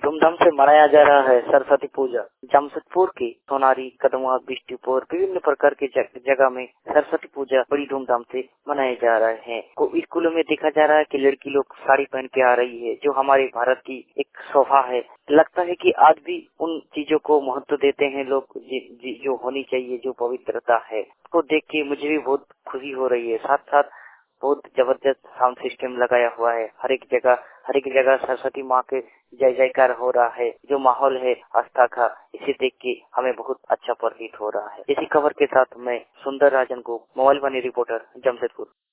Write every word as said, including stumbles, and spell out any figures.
धूमधाम से मनाया जा रहा है सरस्वती पूजा। जमशेदपुर के सोनारी, कदवा, बिष्टुपुर विभिन्न प्रकार के जगह में सरस्वती पूजा बड़ी धूमधाम से मनाए जा रहे हैं। को स्कूलों में देखा जा रहा है कि लड़की लोग साड़ी पहन के आ रही है, जो हमारे भारत की एक शोभा है। लगता है कि आज भी उन चीजों को महत्व देते हैं लोग, जि, जि, जो होनी चाहिए, जो पवित्रता है। को देख के मुझे भी बहुत खुशी हो रही है। साथ साथ बहुत जबरदस्त साउंड सिस्टम लगाया हुआ है। हर एक जगह हर एक जगह सरस्वती माँ के जय जयकार हो रहा है। जो माहौल है आस्था का, इसे देख के हमें बहुत अच्छा प्रतीत हो रहा है। इसी खबर के साथ मैं सुंदर राजन को, मोबाइल वाणी रिपोर्टर, जमशेदपुर।